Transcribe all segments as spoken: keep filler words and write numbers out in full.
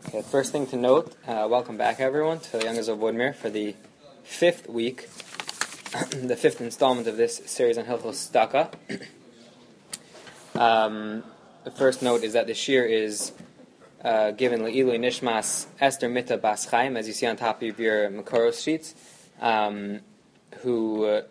Okay, first thing to note, uh, welcome back everyone to the Youngers of Woodmere for the fifth week, the fifth installment of this series on Hilchos Tzedakah. um, the first note is that the shir is uh, given Le'ilui Nishmas Esther Mita Bas Chaim, as you see on top of your Makoros sheets, um, who uh,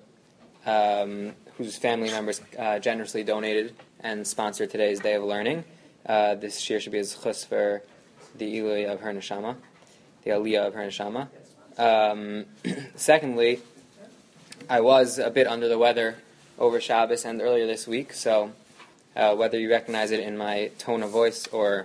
um, whose family members uh, generously donated and sponsored today's Day of Learning. Uh, this shir should be a zchus for the Ilui of her neshama, the Aliyah of her neshama. Um, secondly, I was a bit under the weather over Shabbos and earlier this week, so uh, whether you recognize it in my tone of voice or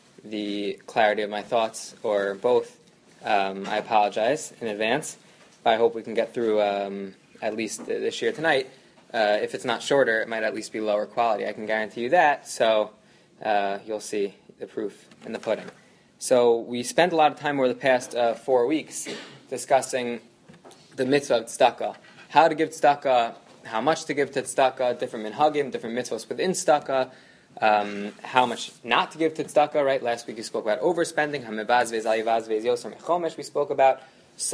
the clarity of my thoughts or both, um, I apologize in advance. But I hope we can get through um, at least this year tonight. Uh, if it's not shorter, it might at least be lower quality. I can guarantee you that, so uh, you'll see the proof in the pudding. So we spent a lot of time over the past uh, four weeks discussing the mitzvah of tzedakah, how to give tzedakah, how much to give to tzedakah, different minhagim, different mitzvahs within tzedakah, um, how much not to give to tzedakah. Right? Last week we spoke about overspending. Hamevazvez alivazvez yoser mechomesh we spoke about.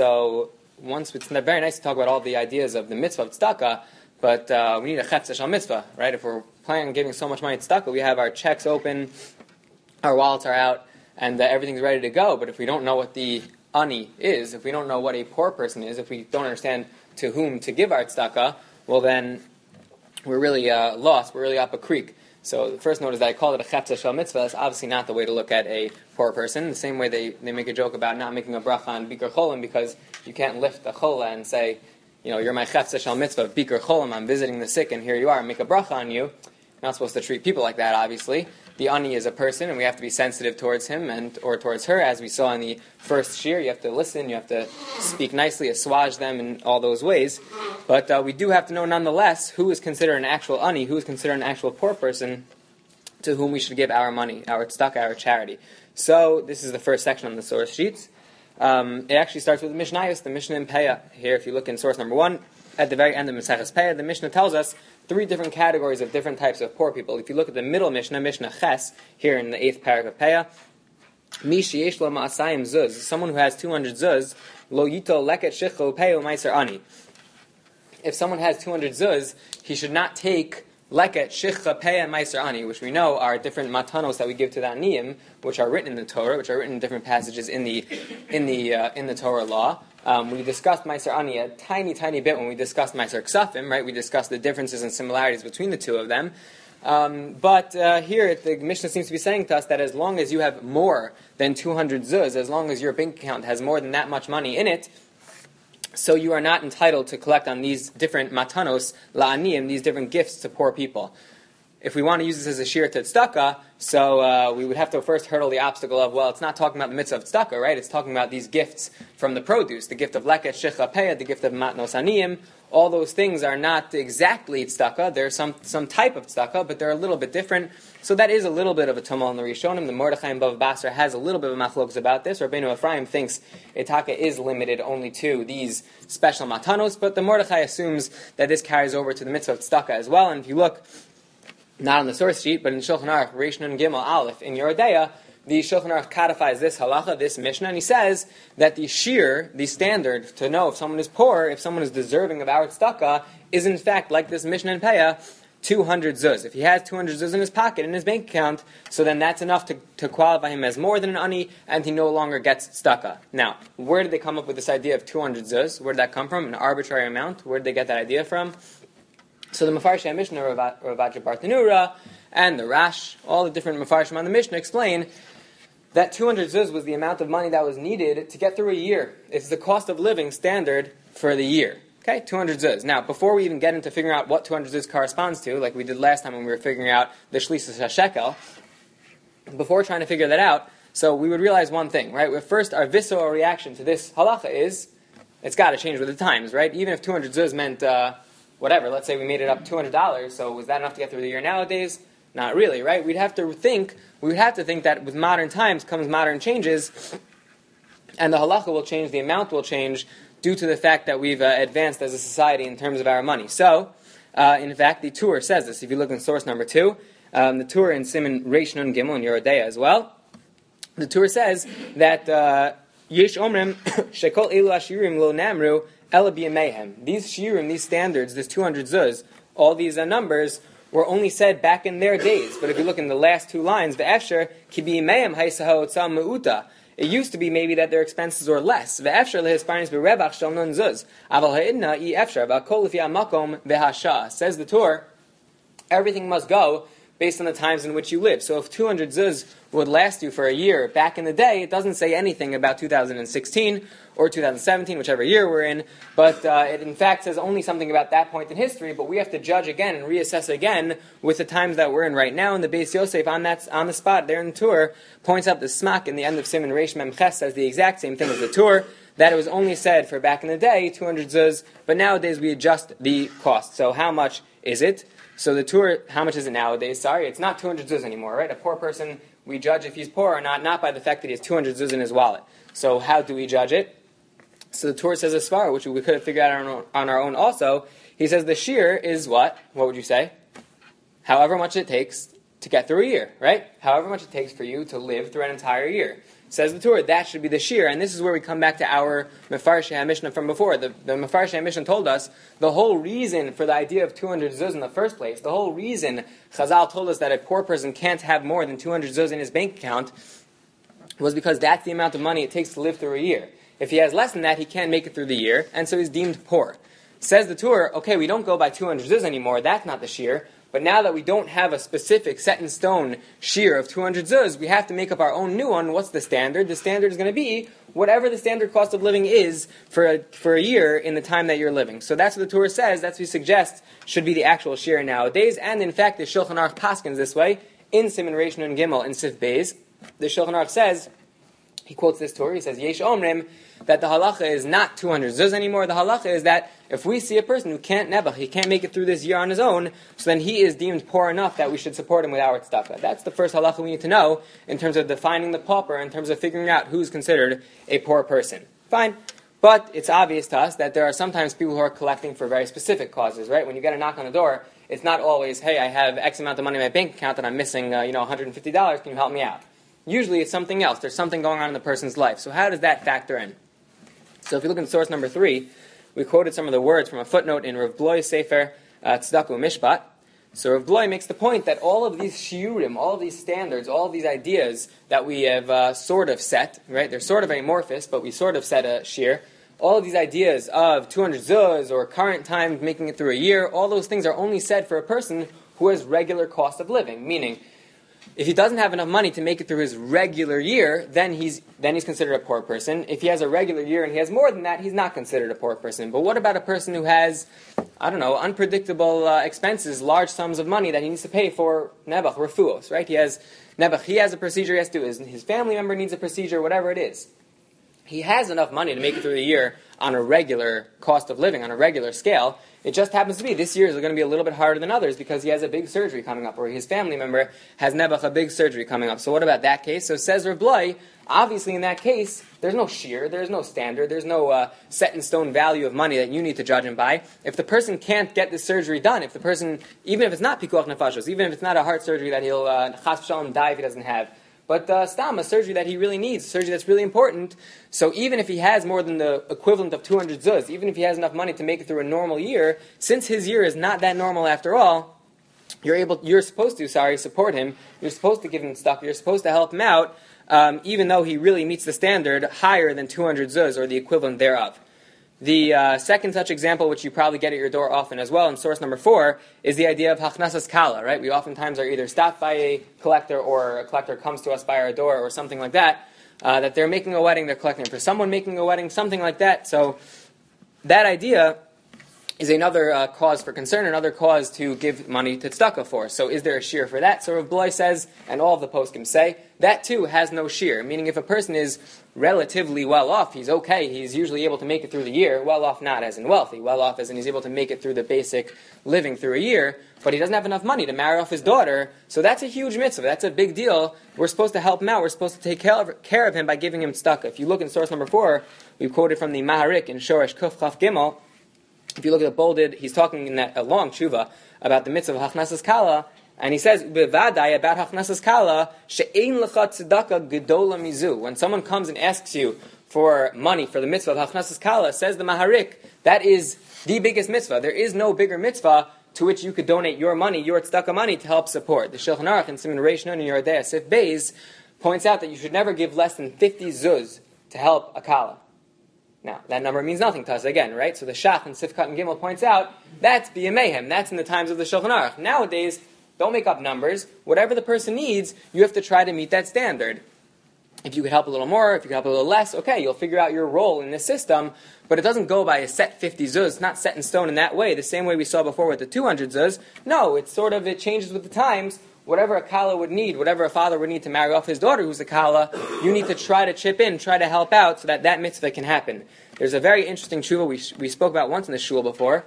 So once it's very nice to talk about all the ideas of the mitzvah of tzedakah, but uh, we need a chetz shel mitzvah, right? If we're planning on giving so much money to tzedakah, we have our checks open, our wallets are out, and uh, everything's ready to go. But if we don't know what the ani is, if we don't know what a poor person is, if we don't understand to whom to give our tzedakah, well then we're really uh, lost. We're really up a creek. So the first note is that I called it a chetz shel mitzvah. That's obviously not the way to look at a poor person. The same way they, they make a joke about not making a bracha on bikur cholim because you can't lift a chola and say, you know, you're my chetz shel mitzvah, bikur cholim, I'm visiting the sick, and here you are, make a bracha on you. You're not supposed to treat people like that, obviously. The ani is a person, and we have to be sensitive towards him and or towards her, as we saw in the first shir. You have to listen, you have to speak nicely, assuage them in all those ways. But uh, we do have to know, nonetheless, who is considered an actual ani, who is considered an actual poor person, to whom we should give our money, our tzedakah, our charity. So this is the first section on the source sheets. Um, it actually starts with the Mishnayos, the Mishnah in Peah. Here, if you look in source number one, at the very end of Maseches Peah, the Mishnah tells us three different categories of different types of poor people. If you look at the middle Mishnah, Mishnah Ches, here in the eighth paragraph of Peah, Mi sheyesh lo ma'asayim zuz, someone who has two hundred zuz, lo yito leket shicho peyo meiser ani. If someone has two hundred zuz, he should not take leket shicha peya meiser ani, which we know are different matanos that we give to the aniyim, which are written in the Torah, which are written in different passages in the in the uh, in the Torah law. Um, we discussed Meiser Ani a tiny, tiny bit when we discussed Meiser Ksafim, right? We discussed the differences and similarities between the two of them. Um, but uh, here, the Mishnah seems to be saying to us that as long as you have more than two hundred zuz, as long as your bank account has more than that much money in it, so you are not entitled to collect on these different matanos, la'aniyim, these different gifts to poor people. If we want to use this as a shir to tzedakah, so uh, we would have to first hurdle the obstacle of, well, it's not talking about the mitzvah of tzedakah, right? It's talking about these gifts from the produce, the gift of leket, shicha, peah, the gift of matnos aniyim. All those things are not exactly tzedakah. They're some some type of tzedakah, but they're a little bit different. So that is a little bit of a tumul in the Rishonim. The Mordechai and Bava Basra has a little bit of a machlokas about this. Rabbeinu Ephraim thinks Itaka is limited only to these special matanos, but the Mordechai assumes that this carries over to the mitzvah of tzedakah as well. And if you look, not on the source sheet, but in Shulchan Aruch, Reish Nun Gimel Aleph, in Yoreh De'ah, the Shulchan Aruch codifies this halacha, this Mishnah, and he says that the shir, the standard to know if someone is poor, if someone is deserving of our tzedakah, is in fact, like this Mishnah in Peah, two hundred zuz. If he has two hundred zuz in his pocket, in his bank account, so then that's enough to, to qualify him as more than an ani, and he no longer gets tzedakah. Now, where did they come up with this idea of two hundred zuz? Where did that come from? An arbitrary amount? Where did they get that idea from? So the Mefarshei Mishnah, Rav Acha Bartanura, and the Rash, all the different Mefarshim on the Mishnah explain that two hundred zuz was the amount of money that was needed to get through a year. It's the cost of living standard for the year. Okay, two hundred zuz. Now, before we even get into figuring out what two hundred zuz corresponds to, like we did last time when we were figuring out the Shlisas HaShekel, before trying to figure that out, so we would realize one thing, right? First, our visceral reaction to this halacha is, it's got to change with the times, right? Even if two hundred zuz meant Uh, whatever, let's say we made it up two hundred dollars, so was that enough to get through the year nowadays? Not really, right? We'd have to think, we would have to think that with modern times comes modern changes, and the halacha will change, the amount will change, due to the fact that we've uh, advanced as a society in terms of our money. So, uh, in fact, the Tur says this. If you look in source number two, um, the Tur in Siman Reish Nun Gimel in Yoreh De'ah as well, The Torah says that Yesh Omrim Shekol Elu Ashirim Lo Namru Ela B'Yamehem. These shirim, these standards, this two hundred zuz, all these uh, numbers were only said back in their days. But if you look in the last two lines, Ve'efsher Ki B'Yamehem Haisaho Otzam Meuta. It used to be maybe that their expenses were less. Ve'efsher lehisparnis b'rebach shel nun zuz. Aval ha'idna i efsher v'akol lefi ha'makom ve'hasha. Says the Torah, everything must go based on the times in which you live. So if two hundred zuz would last you for a year back in the day, it doesn't say anything about two thousand sixteen or two thousand seventeen, whichever year we're in, but uh, it in fact says only something about that point in history, but we have to judge again and reassess again with the times that we're in right now. And the Beis Yosef on that on the spot there in the Torah points out the smak in the end of Siman Reish Mem Ches says the exact same thing as the Torah, that it was only said for back in the day, two hundred zuz, but nowadays we adjust the cost. So how much is it? So the Torah, how much is it nowadays? Sorry, it's not two hundred zuz anymore, right? A poor person, we judge if he's poor or not, not by the fact that he has two hundred zuz in his wallet. So how do we judge it? So the Torah says a svara, which we could have figured out on our own, on our own also. He says the shear is what? What would you say? However much it takes to get through a year, right? However much it takes for you to live through an entire year. Says the Torah, that should be the shear. And this is where we come back to our Mefarshei HaMishnah from before. The, the Mefarshei HaMishnah told us the whole reason for the idea of two hundred zuz in the first place, the whole reason Chazal told us that a poor person can't have more than two hundred zuz in his bank account was because that's the amount of money it takes to live through a year. If he has less than that, he can't make it through the year, and so he's deemed poor. Says the Torah, okay, we don't go by two hundred zuz anymore, that's not the shear. But now that we don't have a specific set-in-stone shear of two hundred zuz, we have to make up our own new one. What's the standard? The standard is going to be whatever the standard cost of living is for a, for a year in the time that you're living. So that's what the Torah says. That's what we suggest should be the actual shear nowadays. And in fact, the Shulchan Aruch paskins this way in Siman Reish Nun Gimel in Sif Beis. The Shulchan Aruch says, he quotes this Torah, he says, Yesh Omrim, that the halacha is not two hundred zuz anymore. The halacha is that if we see a person who can't nebuch, he can't make it through this year on his own, so then he is deemed poor enough that we should support him with our tzedakah. That's the first halacha we need to know in terms of defining the pauper, in terms of figuring out who's considered a poor person. Fine. But it's obvious to us that there are sometimes people who are collecting for very specific causes, right? When you get a knock on the door, it's not always, hey, I have X amount of money in my bank account and I'm missing, uh, you know, one hundred fifty dollars, can you help me out? Usually it's something else. There's something going on in the person's life. So how does that factor in? So if you look at source number three, we quoted some of the words from a footnote in Rav Bloy's Sefer uh, Tzedakah Mishpat. So Rav Bloy makes the point that all of these shiurim, all of these standards, all of these ideas that we have uh, sort of set, right? They're sort of amorphous, but we sort of set a shear. All of these ideas of two hundred zuz or current time making it through a year, all those things are only said for a person who has regular cost of living, meaning if he doesn't have enough money to make it through his regular year, then he's then he's considered a poor person. If he has a regular year and he has more than that, he's not considered a poor person. But what about a person who has, I don't know, unpredictable uh, expenses, large sums of money that he needs to pay for nebuch, refuos, right? He has nebuch, he has a procedure he has to do, his, his family member needs a procedure, whatever it is. He has enough money to make it through the year on a regular cost of living, on a regular scale. It just happens to be this year is going to be a little bit harder than others because he has a big surgery coming up, or his family member has nebuch, a big surgery coming up. So what about that case? So says Rav Bloy, obviously in that case, there's no shear, there's no standard, there's no uh, set-in-stone value of money that you need to judge him by. If the person can't get this surgery done, if the person, even if it's not pikuach nefashos, even if it's not a heart surgery that he'll uh, chas v'shalom die if he doesn't have, but uh, stam, a surgery that he really needs, a surgery that's really important. So even if he has more than the equivalent of two hundred zuz, even if he has enough money to make it through a normal year, since his year is not that normal after all, you're able, you're supposed to, sorry, support him. You're supposed to give him stuff. You're supposed to help him out, um, even though he really meets the standard higher than two hundred zuz or the equivalent thereof. The uh, second such example, which you probably get at your door often as well, in source number four, is the idea of hachnasas kala, right? We oftentimes are either stopped by a collector or a collector comes to us by our door or something like that, uh, that they're making a wedding, they're collecting for someone making a wedding, something like that. So that idea is another uh, cause for concern, another cause to give money to tzedakah for. So is there a shear for that? So Rav Bloy says, and all of the poskim say, that too has no shear. Meaning if a person is relatively well off, he's okay, he's usually able to make it through the year, well off not as in wealthy, well off as in he's able to make it through the basic living through a year, but he doesn't have enough money to marry off his daughter, so that's a huge mitzvah, that's a big deal. We're supposed to help him out, we're supposed to take care of, care of him by giving him tzedakah. If you look in source number four, we've quoted from the Maharik in Shoresh Kuf Chaf Gimel. If you look at the bolded, he's talking in that a long tshuva about the mitzvah of hachnasas kala, And he says, "Bevadai about hachnasas kala she'ein lecha tzedakah gedola mizu." When someone comes and asks you for money for the mitzvah of hachnasas kala, says the Maharik, that is the biggest mitzvah. There is no bigger mitzvah to which you could donate your money, your tzedakah money, to help support. The Shulchan Aruch in Siman Reish Nun in Yordei Sif Beis points out that you should never give less than fifty zuz to help a kala. Now, that number means nothing to us again, right? So the Shach in Sifkat and Gimel points out, that's b'yamehem, that's in the times of the Shulchan Aruch. Nowadays, don't make up numbers. Whatever the person needs, you have to try to meet that standard. If you could help a little more, if you could help a little less, okay, you'll figure out your role in this system, but it doesn't go by a set fifty zuz. It's not set in stone in that way, the same way we saw before with the two hundred zuz. No, it's sort of, it changes with the times. Whatever a kala would need, whatever a father would need to marry off his daughter who's a kala, you need to try to chip in, try to help out so that that mitzvah can happen. There's a very interesting tshuva we, we spoke about once in the shul before,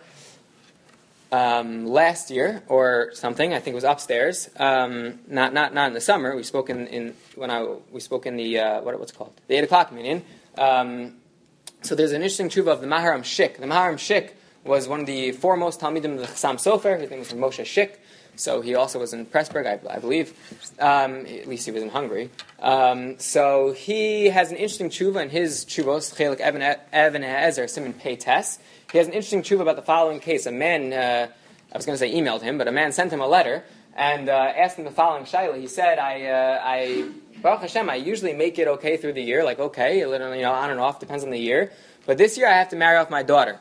um, last year or something. I think it was upstairs. Um, not not not in the summer. We spoke in, in when I we spoke in the uh, what what's it called the eight o'clock minyan. Um, so there's an interesting tshuva of the Maharam Shik. The Maharam Shik was one of the foremost talmidim of the Chassam Sofer. His name was Moshe Shik. So he also was in Pressburg, I, I believe. Um, at least he was in Hungary. Um, so he has an interesting tshuva in his tshuvos, Chelik Even HaEzer, Siman Pei Tes. He has an interesting tshuva about the following case. A man, uh, I was going to say emailed him, but a man sent him a letter and uh, asked him the following shaila. He said, I, uh, I, Baruch Hashem, I usually make it okay through the year, like okay, a little, you know, on and off, depends on the year. But this year I have to marry off my daughter.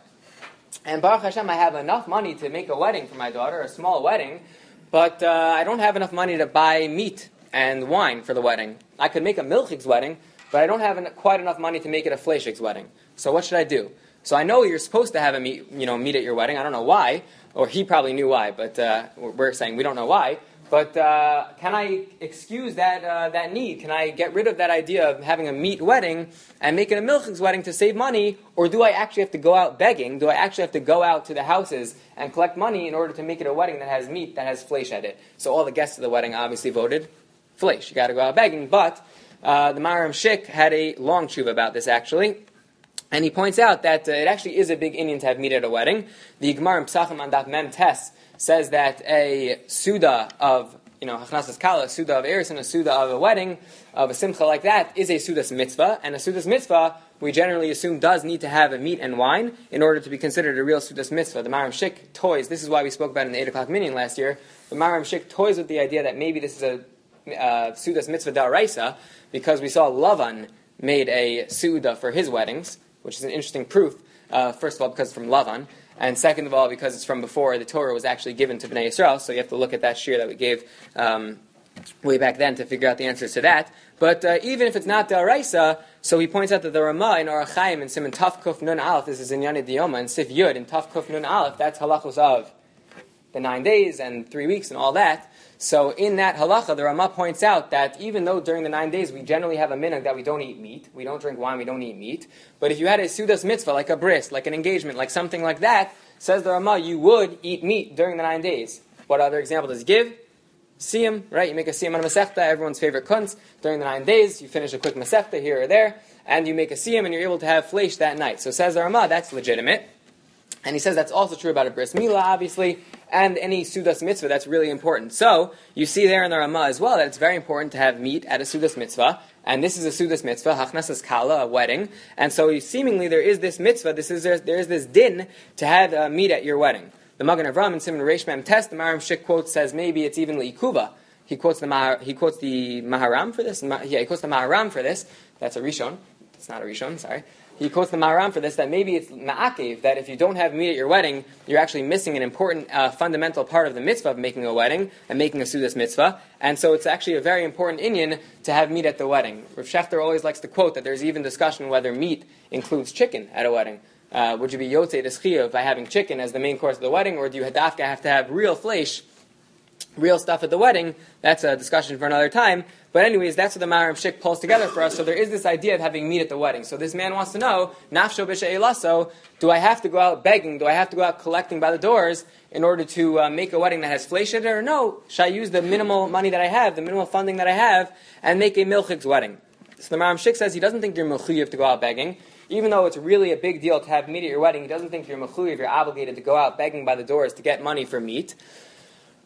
And Baruch Hashem, I have enough money to make a wedding for my daughter, a small wedding, but uh, I don't have enough money to buy meat and wine for the wedding. I could make a milchig's wedding, but I don't have en- quite enough money to make it a fleishig's wedding. So what should I do? So I know you're supposed to have a meat, you know, meat at your wedding. I don't know why, or he probably knew why, but uh, we're saying we don't know why. But uh, can I excuse that uh, that need? Can I get rid of that idea of having a meat wedding and make it a milchig's wedding to save money? Or do I actually have to go out begging? Do I actually have to go out to the houses and collect money in order to make it a wedding that has meat, that has flesh at it? So all the guests of the wedding obviously voted flesh. You got to go out begging. But uh, the Maharam Shik had a long tshuva about this actually. And he points out that uh, it actually is a big inyan to have meat at a wedding. The Gemara in Psachim on Daf Mem Tes says that a suda of, you know, hachnasas kala, a suda of eris, and a suda of a wedding, of a simcha like that, is a sudas mitzvah. And a sudas mitzvah, we generally assume, does need to have a meat and wine in order to be considered a real sudas mitzvah. The Maharam Shik toys, this is why we spoke about it in the eight o'clock minyan last year, the Maharam Shik toys with the idea that maybe this is a uh, sudas mitzvah da'araisa, because we saw Lavan made a suda for his weddings, which is an interesting proof, uh, first of all, because it's from Lavan, and second of all, because it's from before the Torah was actually given to Bnei Yisrael, so you have to look at that shir that we gave um, way back then to figure out the answers to that. But uh, even if it's not D'Oraisa, so he points out that the Ramah in Orach Chaim in Siman Taf Kuf Nun Aleph, this is in Yanid Diyoma, and Sif Yud in Taf Kuf Nun Aleph, that's halachos of the nine days and three weeks and all that. So in that halacha, the Ramah points out that even though during the nine days we generally have a minhag that we don't eat meat, we don't drink wine, we don't eat meat, but if you had a sudas mitzvah, like a bris, like an engagement, like something like that, says the Ramah, you would eat meat during the nine days. What other example does he give? Siyam, right? You make a siyam on a masechta, everyone's favorite kunz. During the nine days, you finish a quick masechta here or there, and you make a siyam and you're able to have flesh that night. So says the Ramah, that's legitimate. And he says that's also true about a bris milah, obviously, and any sudas mitzvah, that's really important. So, you see there in the Ramah as well that it's very important to have meat at a sudas mitzvah, and this is a sudas mitzvah, hachnasas kala, a wedding, and so seemingly there is this mitzvah, this is there, there is this din to have uh, meat at your wedding. The Magen Avram in Siman Reish Mem Tes, the Maharam Shik quotes, says maybe it's even le'ikuva. He quotes the Mahar, he quotes the Maharam for this, yeah, he quotes the Maharam for this, that's a Rishon, it's not a Rishon, sorry. He quotes the Maharam for this, that maybe it's ma'akev, that if you don't have meat at your wedding, you're actually missing an important uh, fundamental part of the mitzvah of making a wedding and making a sudas mitzvah. And so it's actually a very important inyan to have meat at the wedding. Rav Shechter always likes to quote that there's even discussion whether meat includes chicken at a wedding. Uh, would you be yotzei deschiyah by having chicken as the main course of the wedding, or do you hadafka have to have real flesh, real stuff at the wedding? That's a discussion for another time. But anyways, that's what the Maharam Shik pulls together for us. So there is this idea of having meat at the wedding. So this man wants to know, nafsho b'she'elaso, do I have to go out begging? Do I have to go out collecting by the doors in order to uh, make a wedding that has flesh in it? Or no, should I use the minimal money that I have, the minimal funding that I have, and make a milchig's wedding? So the Maharam Shik says he doesn't think you're mechuyev to go out begging. Even though it's really a big deal to have meat at your wedding, he doesn't think you're mechuyev, you're obligated to go out begging by the doors to get money for meat.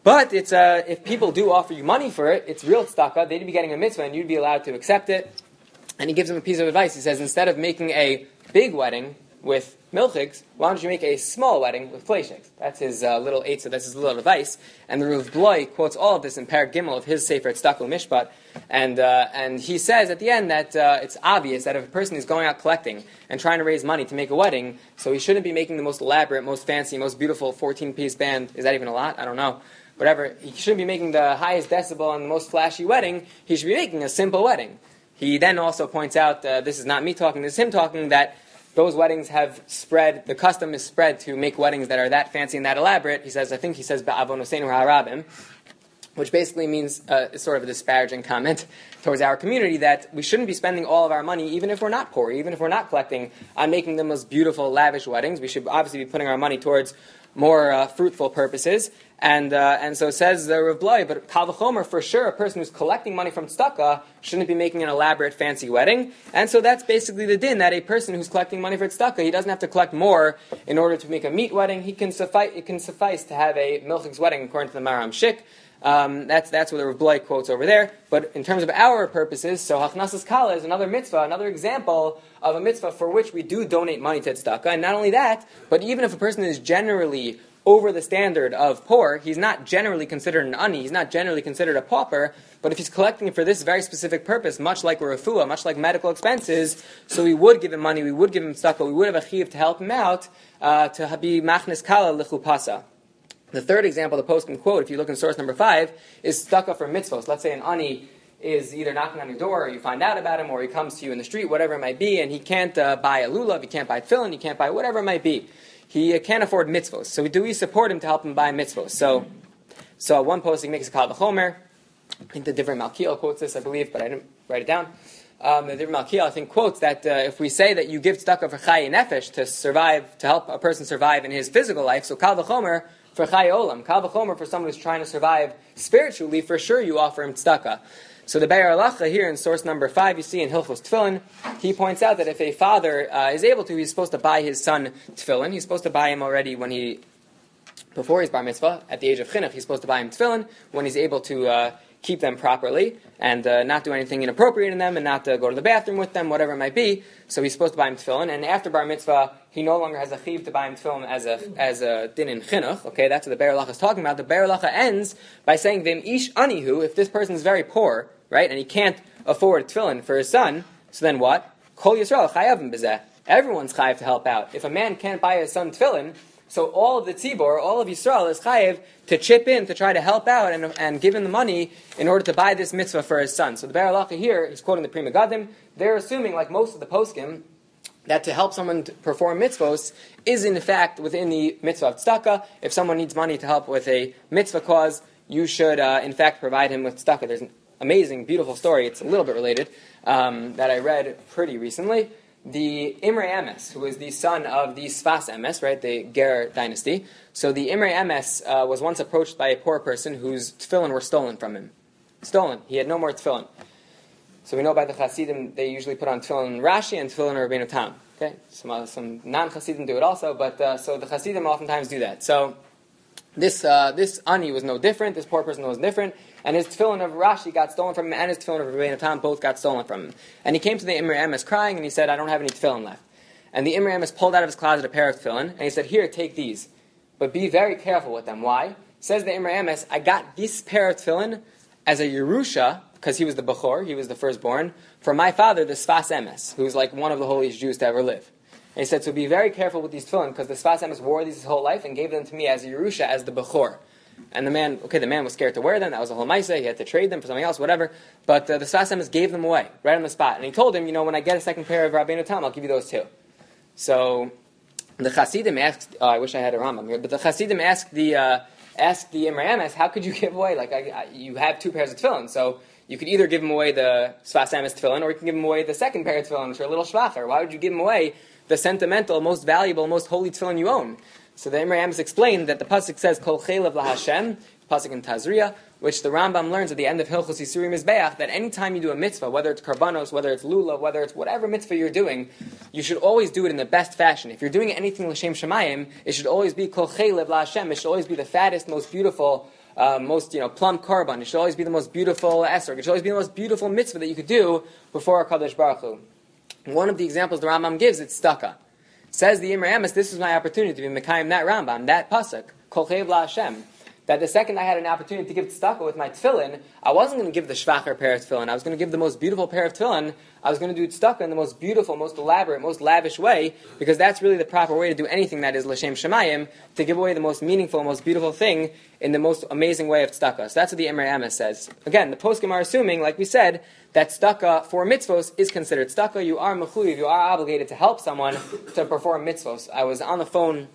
But it's uh, if people do offer you money for it, it's real tzedakah. They'd be getting a mitzvah, and you'd be allowed to accept it. And he gives them a piece of advice. He says, instead of making a big wedding with milchiks, why don't you make a small wedding with fleishiks? That's his uh, little eitzah, that's his little advice. And the Rav Bloy quotes all of this in Perek Gimel of his Sefer Tzedakah Mishpat. And uh, and he says at the end that uh, it's obvious that if a person is going out collecting and trying to raise money to make a wedding, so he shouldn't be making the most elaborate, most fancy, most beautiful fourteen-piece band. Is that even a lot? I don't know. Whatever. He shouldn't be making the highest decibel and the most flashy wedding. He should be making a simple wedding. He then also points out, uh, this is not me talking, this is him talking, that those weddings have spread, the custom is spread to make weddings that are that fancy and that elaborate. He says, I think he says, Ba'avonoseinu ha'arabim, which basically means uh, sort of a disparaging comment towards our community, that we shouldn't be spending all of our money, even if we're not poor, even if we're not collecting, on making the most beautiful, lavish weddings. We should obviously be putting our money towards more uh, fruitful purposes. And uh, and so says the Rav Bloy, but Kal V'chomer, for sure, a person who's collecting money from tzedakah shouldn't be making an elaborate, fancy wedding. And so that's basically the din, that a person who's collecting money for tzedakah, he doesn't have to collect more in order to make a meat wedding. He can suffice, it can suffice to have a milchik's wedding, according to the Maram Shik. Um, that's that's what the Rav Bloy quotes over there. But in terms of our purposes, so Hachnasas Kala is another mitzvah, another example of a mitzvah for which we do donate money to tzedakah. And not only that, but even if a person is generally over the standard of poor, he's not generally considered an ani, he's not generally considered a pauper, but if he's collecting it for this very specific purpose, much like a refuah, much like medical expenses, so we would give him money, we would give him tzedakah, we would have a chiv to help him out, uh, to be machnes kala l'chupasa. The third example, the post can quote, if you look in source number five, is tzedakah for mitzvos. Let's say an ani is either knocking on your door, or you find out about him, or he comes to you in the street, whatever it might be, and he can't uh, buy a lulav, he can't buy tefillin, he can't buy whatever it might be. He uh, can't afford mitzvos. So do we support him to help him buy mitzvos? So so one posting makes a Kal V'chomer. I think the Divrei Malkiel quotes this, I believe, but I didn't write it down. Um, the Divrei Malkiel, I think, quotes that uh, if we say that you give tzedakah for Chai Nefesh to survive, to help a person survive in his physical life, so Kal V'chomer for Chai Olam, Kal V'chomer for someone who's trying to survive spiritually, for sure you offer him tzedakah. So the Be'er Halacha here in source number five, you see in Hilchos Tefillin, he points out that if a father uh, is able to, he's supposed to buy his son tefillin. He's supposed to buy him already when he, before he's bar mitzvah, at the age of chinuch, he's supposed to buy him tefillin when he's able to uh, keep them properly and uh, not do anything inappropriate in them and not uh, go to the bathroom with them, whatever it might be. So he's supposed to buy him tefillin. And after bar mitzvah, he no longer has a chiv to buy him tefillin as a as a din in chinuch. Okay, that's what the Be'er Halacha is talking about. The Be'er Halacha ends by saying, V'im ish anihu, if this person is very poor, right, and he can't afford tefillin for his son, so then what? Kol Yisrael chayavim b'zeh. Everyone's chayav to help out. If a man can't buy his son tefillin, so all of the tzibor, all of Yisrael is chayav to chip in, to try to help out and, and give him the money in order to buy this mitzvah for his son. So the Be'er Halacha here, he's quoting the Pri Megadim, they're assuming, like most of the poskim, that to help someone to perform mitzvos is in fact within the mitzvah of tzedakah. If someone needs money to help with a mitzvah cause, you should uh, in fact provide him with tzedakah. There's an amazing, beautiful story, it's a little bit related, um, that I read pretty recently. The Imrei Emes, who was the son of the Sfas Emes, right, the Ger dynasty. So the Imrei Emes uh, was once approached by a poor person whose tefillin were stolen from him. Stolen. He had no more tefillin. So we know by the Hasidim, they usually put on tefillin Rashi and tefillin Rabbeinu Tam. Okay, some uh, some non-Hasidim do it also, but uh, so the Hasidim oftentimes do that. So this uh, this ani was no different. This poor person was different, and his tefillin of Rashi got stolen from him, and his tefillin of Rabbeinu Tam both got stolen from him. And he came to the Imrei Emes crying, and he said, "I don't have any tefillin left." And the Imrei Emes pulled out of his closet a pair of tefillin, and he said, "Here, take these, but be very careful with them." Why? Says the Imrei Emes, "I got this pair of tefillin as a Yerusha, because he was the Bechor, he was the firstborn, from my father, the Sfas Emes, who's like one of the holiest Jews to ever live." And he said, so be very careful with these tefillin, because the Sfas Emes wore these his whole life and gave them to me as a Yerusha, as the Bechor. And the man, okay, the man was scared to wear them, that was a whole maisa, he had to trade them for something else, whatever, but uh, the Sfas Emes gave them away, right on the spot. And he told him, you know, when I get a second pair of Rabbeinu Tam, I'll give you those too. So, the Hasidim asked, oh, I wish I had a Rambam here, but the Hasidim asked the, uh, asked the Imrei Emes, how could you give away, like, I, I, you have two pairs of tefillin, so you could either give him away the Sfas Emes tefillin, or you can give him away the second pair of tefillin, which are a little shvacher. Why would you give him away the sentimental, most valuable, most holy tefillin you own? So the Imrei Emes explained that the pasuk says, Kol chelev laHashem, pasuk in Tazria, which the Rambam learns at the end of Hilchos Yisurim Mizbeach, that anytime you do a mitzvah, whether it's karbanos, whether it's lulav, whether it's whatever mitzvah you're doing, you should always do it in the best fashion. If you're doing anything l'shem shemayim, it should always be Kol chelev laHashem, it should always be the fattest, most beautiful, uh, most you know plum korban. It should always be the most beautiful esrog. It should always be the most beautiful mitzvah that you could do before HaKadosh Baruch Hu. One of the examples the Rambam gives, it's tzedakah. Says the Imre Emes, this is my opportunity to be mekayim that Rambam, that pasuk, kol chev la Hashem. That the second I had an opportunity to give tzedakah with my tefillin, I wasn't going to give the shvacher pair of tefillin. I was going to give the most beautiful pair of tefillin. I was going to do tzedakah in the most beautiful, most elaborate, most lavish way, because that's really the proper way to do anything that is l'shem shemayim, to give away the most meaningful, most beautiful thing in the most amazing way of tzedakah. So that's what the Imre Emes says. Again, the poskim are assuming, like we said, that tzedakah for mitzvos is considered tzedakah. You are mechuyev, you are obligated to help someone to perform mitzvos. I was on the phone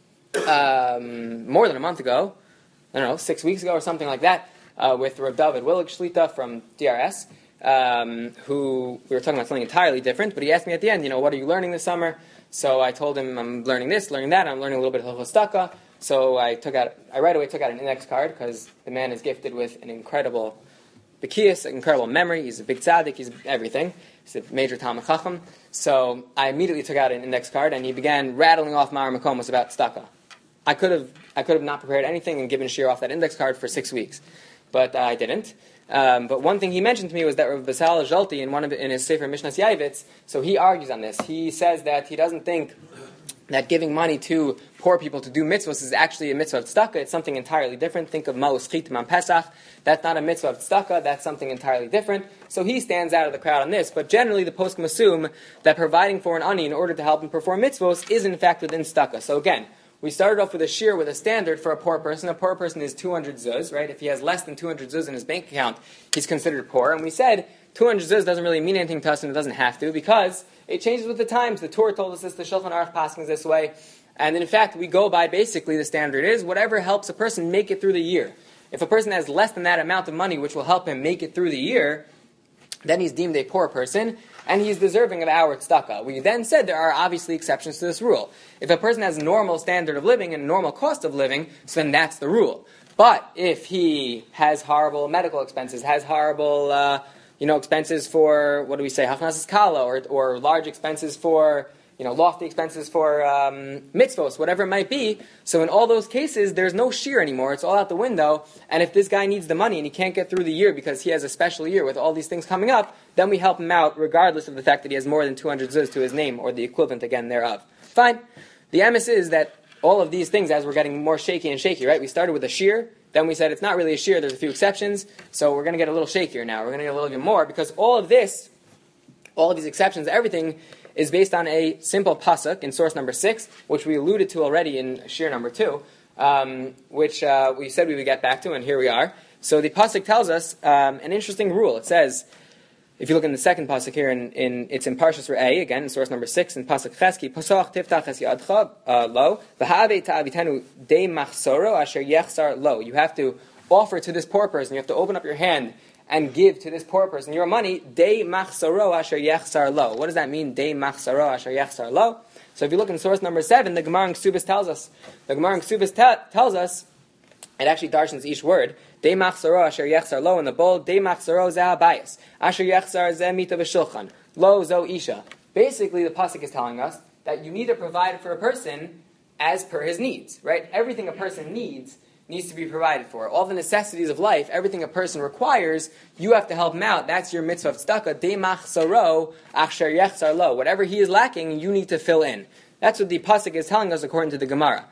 um, more than a month ago, I don't know, six weeks ago or something like that, uh, with Rav David Willig Shlita from D R S, um, who, we were talking about something entirely different, but he asked me at the end, you know, what are you learning this summer? So I told him I'm learning this, learning that, I'm learning a little bit of Hilchos Tzedakah. So I took out, I right away took out an index card, because the man is gifted with an incredible Bekias, an incredible memory. He's a big tzaddik, he's everything. He's a major Talmid Chacham. So I immediately took out an index card, and he began rattling off Ma'ar Makomos about tzedakah. I could have I could have not prepared anything and given shir off that index card for six weeks, but uh, I didn't. Um, but one thing he mentioned to me was that Rav Basal Zhalti, in one of in his Sefer Mishnas Yaivitz, so he argues on this. He says that he doesn't think that giving money to poor people to do mitzvahs is actually a mitzvah of tzedakah. It's something entirely different. Think of Ma'us Chitim on Pesach. That's not a mitzvah of tzedakah. That's something entirely different. So he stands out of the crowd on this. But generally, the poskim assume that providing for an ani in order to help him perform mitzvahs is in fact within tzedakah. So again, we started off with a shir with a standard for a poor person. A poor person is two hundred zuz, right? If he has less than two hundred zuz in his bank account, he's considered poor. And we said two hundred zuz doesn't really mean anything to us, and it doesn't have to, because it changes with the times. The Torah told us this, the Shulchan Aruch paskins this way. And in fact, we go by basically the standard is whatever helps a person make it through the year. If a person has less than that amount of money which will help him make it through the year, then he's deemed a poor person, and he's deserving of our tzedakah. We then said there are obviously exceptions to this rule. If a person has a normal standard of living and a normal cost of living, so then that's the rule. But if he has horrible medical expenses, has horrible, uh, you know, expenses for, what do we say, hachnasas kala, or or large expenses for, you know, lofty expenses for um, mitzvos, whatever it might be. So in all those cases, there's no shear anymore. It's all out the window. And if this guy needs the money and he can't get through the year because he has a special year with all these things coming up, then we help him out regardless of the fact that he has more than two hundred zuz to his name, or the equivalent again thereof. Fine. The emes is that all of these things, as we're getting more shaky and shaky, right? We started with a shear, then we said it's not really a shear, there's a few exceptions, so we're going to get a little shakier now. We're going to get a little bit more, because all of this, all of these exceptions, everything is based on a simple pasuk in source number six, which we alluded to already in shir number two, um, which uh, we said we would get back to, and here we are. So the pasuk tells us um, an interesting rule. It says, if you look in the second pasuk here, in, in it's in Parshas Re'eh, again in source number six, in pasuk Cheski, Pasach tiftach es yadcha lo, v'have ta'avitenu de machsoro asher yechsar lo. You have to offer to this poor person. You have to open up your hand and give to this poor person your money, de machsaro asher yechsar lo. What does that mean, de machsaro asher yechsar lo? So if you look in source number seven, the Gemara in Ksubis tells us, the Gemara in Ksubis te- tells us, it actually darshans each word, de machsaro asher yechsar lo in the bold, de machsaro zeh habayis, asher yechsar zeh mita v'shulchan, lo zo isha. Basically, the pasuk is telling us that you need to provide for a person as per his needs, right? Everything a person needs needs to be provided for. All the necessities of life, everything a person requires, you have to help him out. That's your mitzvah of tzedakah. De machsaro asher yechsar lo. Whatever he is lacking, you need to fill in. That's what the pasuk is telling us according to the Gemara.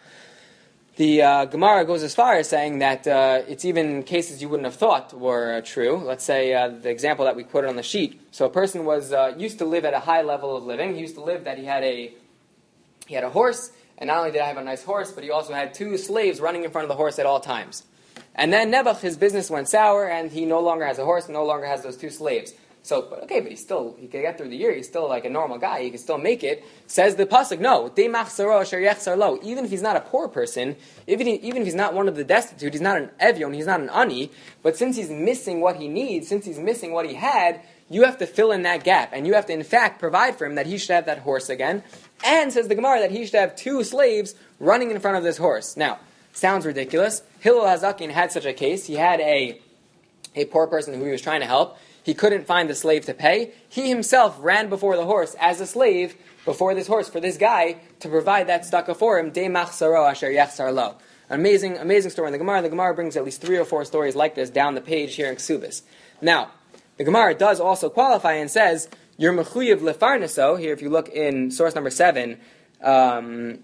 The uh, Gemara goes as far as saying that uh, it's even cases you wouldn't have thought were uh, true. Let's say uh, the example that we quoted on the sheet. So a person was uh, used to live at a high level of living. He used to live that he had a he had a horse. And not only did I have a nice horse, but he also had two slaves running in front of the horse at all times. And then Nebuch, his business went sour, and he no longer has a horse, and no longer has those two slaves. So, but okay, but he's still, he can get through the year, he's still like a normal guy, he can still make it. Says the pasuk, no, de machsaro asher yechsar lo. Even if he's not a poor person, even, even if he's not one of the destitute, he's not an evion, he's not an ani, but since he's missing what he needs, since he's missing what he had, you have to fill in that gap, and you have to in fact provide for him that he should have that horse again. And says the Gemara that he should have two slaves running in front of this horse. Now, sounds ridiculous. Hillel HaZakin had such a case. He had a a poor person who he was trying to help. He couldn't find the slave to pay. He himself ran before the horse as a slave before this horse for this guy to provide that tzedakah for him. De machsaro asher yechsar lo. An amazing, amazing story in the Gemara. The Gemara brings at least three or four stories like this down the page here in Ksubis. Now, the Gemara does also qualify and says, you're mechuyev lefarneso. Here, if you look in source number seven, um,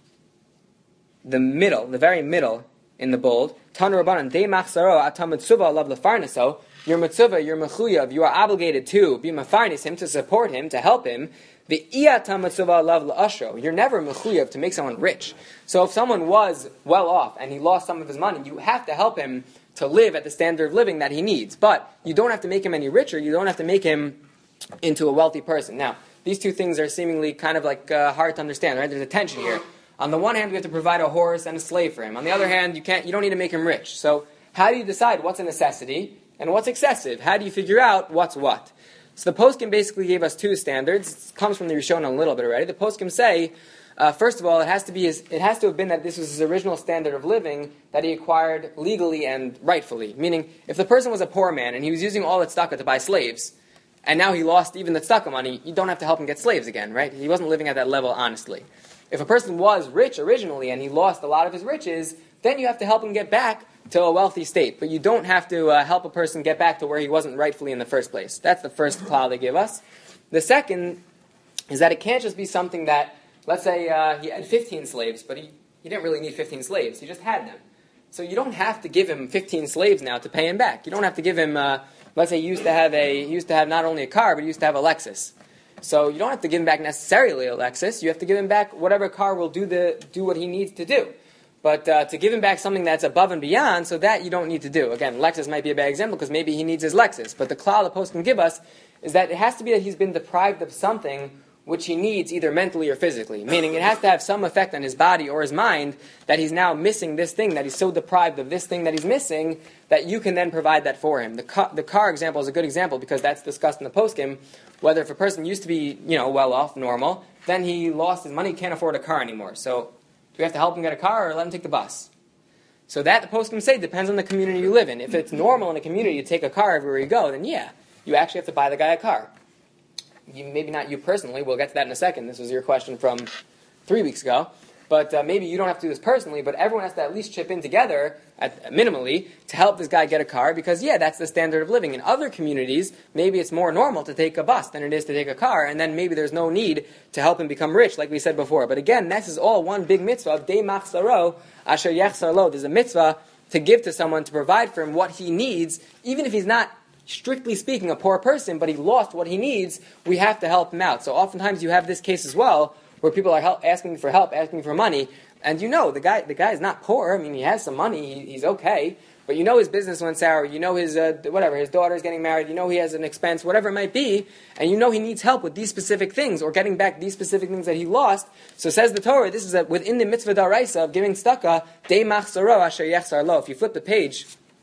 the middle, the very middle in the bold, Tanu Rabbanan, de machsaro atam mitzuva alav lefarneso. You're mitzvah, you're mechuyev, you are obligated to be mefarnes him, to support him, to help him. The iyatam mitzuva alav leashro. You're never mechuyev to make someone rich. So if someone was well off and he lost some of his money, you have to help him to live at the standard of living that he needs. But you don't have to make him any richer. You don't have to make him into a wealthy person. Now, these two things are seemingly kind of like uh, hard to understand, right? There's a tension here. On the one hand, we have to provide a horse and a slave for him. On the other hand, you can't. You don't need to make him rich. So how do you decide what's a necessity and what's excessive? How do you figure out what's what? So the poskim basically gave us two standards. It comes from the Rishon a little bit already. The poskim say, Uh, first of all, it has to be his, it has to have been that this was his original standard of living that he acquired legally and rightfully. Meaning, if the person was a poor man and he was using all that tzedakah to buy slaves, and now he lost even the tzedakah money, you don't have to help him get slaves again, right? He wasn't living at that level honestly. If a person was rich originally and he lost a lot of his riches, then you have to help him get back to a wealthy state. But you don't have to uh, help a person get back to where he wasn't rightfully in the first place. That's the first klal they give us. The second is that it can't just be something that, let's say uh, he had fifteen slaves, but he, he didn't really need fifteen slaves. He just had them. So you don't have to give him fifteen slaves now to pay him back. You don't have to give him, uh, let's say he used to have a, he used to have not only a car, but he used to have a Lexus. So you don't have to give him back necessarily a Lexus. You have to give him back whatever car will do the do what he needs to do. But uh, to give him back something that's above and beyond, so that you don't need to do. Again, Lexus might be a bad example because maybe he needs his Lexus. But the klal the post can give us is that it has to be that he's been deprived of something which he needs either mentally or physically. Meaning it has to have some effect on his body or his mind that he's now missing this thing, that he's so deprived of this thing that he's missing, that you can then provide that for him. The car, the car example is a good example because that's discussed in the poskim, whether if a person used to be, you know, well off, normal, then he lost his money, can't afford a car anymore. So do we have to help him get a car or let him take the bus? So that, the poskim say, depends on the community you live in. If it's normal in a community to take a car everywhere you go, then yeah, you actually have to buy the guy a car. You, maybe not you personally, we'll get to that in a second. This was your question from three weeks ago. But uh, maybe you don't have to do this personally, but everyone has to at least chip in together, at, minimally, to help this guy get a car, because yeah, that's the standard of living. In other communities, maybe it's more normal to take a bus than it is to take a car, and then maybe there's no need to help him become rich, like we said before. But again, this is all one big mitzvah of Dei Machsaro Asher Yechsar Lo. There's a mitzvah to give to someone, to provide for him what he needs, even if he's not strictly speaking, a poor person, but he lost what he needs, we have to help him out. So oftentimes you have this case as well, where people are help, asking for help, asking for money, and you know, the guy the guy is not poor. I mean, he has some money, he, he's okay, but you know his business went sour, you know his, uh, whatever, his daughter's getting married, you know he has an expense, whatever it might be, and you know he needs help with these specific things, or getting back these specific things that he lost. So says the Torah, this is a, within the mitzvah d'oraisa of giving tzedakah, Dei Machsaro Asher Yechsar Lo. If you flip the page,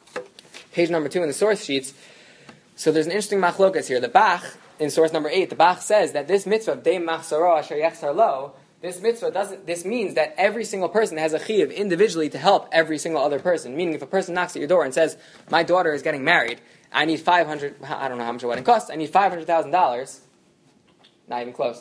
page number two in the source sheets, so there's an interesting machlokas here. The Bach, in source number eight, the Bach says that this mitzvah, Dei Machsaro Asher Yechsar Lo, this mitzvah doesn't, this means that every single person has a chiyuv individually to help every single other person. Meaning if a person knocks at your door and says, my daughter is getting married, I need five hundred, I don't know how much a wedding costs, I need five hundred thousand dollars, not even close,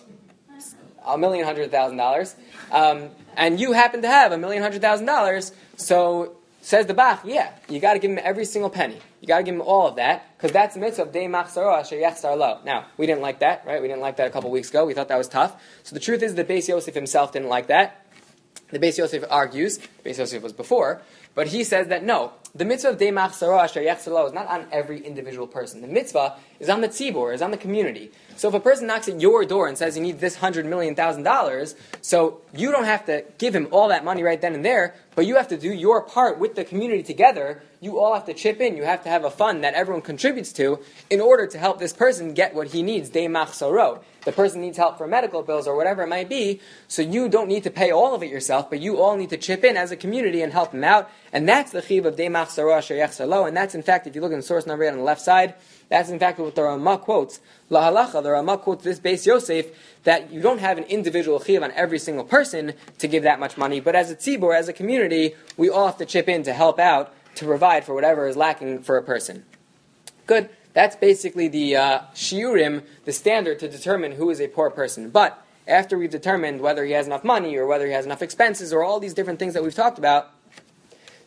a million hundred thousand dollars, um, and you happen to have a million hundred thousand dollars, so says the Bach, yeah, you got to give him every single penny. You got to give him all of that, because that's the mitzvah of Dei Machsaro Asher Yechsar Lo. Now, we didn't like that, right? We didn't like that a couple weeks ago. We thought that was tough. So the truth is that Beis Yosef himself didn't like that. The Beis Yosef argues, Beis Yosef was before, but he says that no, the mitzvah of Dei Machsaro Asher Yechsar Lo is not on every individual person. The mitzvah is on the tzibur, is on the community. So if a person knocks at your door and says he needs this hundred million thousand dollars, so you don't have to give him all that money right then and there, but you have to do your part with the community together. You all have to chip in. You have to have a fund that everyone contributes to in order to help this person get what he needs. Dei Machsaro. The person needs help for medical bills or whatever it might be, so you don't need to pay all of it yourself, but you all need to chip in as a community and help him out. And that's the chiv of Dei Machsaro Asher Yechsar Lo. And that's in fact, if you look in source number eight on the left side, that's in fact what the Ramah quotes. La halacha, the Ramah quotes this Beis Yosef, that you don't have an individual chiv on every single person to give that much money, but as a tzibur, as a community, we all have to chip in to help out, to provide for whatever is lacking for a person. Good. That's basically the uh, shiurim, the standard to determine who is a poor person. But after we've determined whether he has enough money or whether he has enough expenses or all these different things that we've talked about,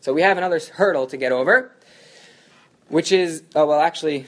So we have another hurdle to get over, which is, oh, well, actually,